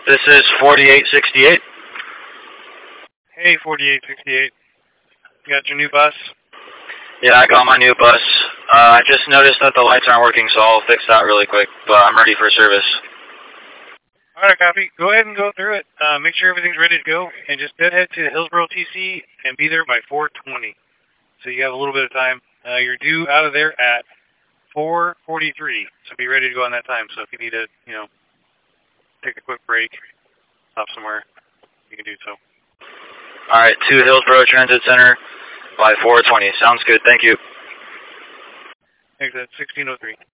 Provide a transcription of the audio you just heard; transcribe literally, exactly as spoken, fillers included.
This is forty-eight sixty-eight. Hey, forty-eight sixty-eight. You got your new bus? Yeah, I got my new bus. Uh, I just noticed that the lights aren't working, so I'll fix that really quick, but I'm ready for service. Alright, copy. Go ahead and go through it. Uh, make sure everything's ready to go, and just head to Hillsboro T C and be there by four twenty. So you have a little bit of time. Uh, you're due out of there at four forty-three, so be ready to go on that time. So if you need to, you know, take a quick break, stop somewhere, you can do so. Alright, to Hillsboro Transit Center by four twenty. Sounds good, thank you. Thanks, that's sixteen oh three.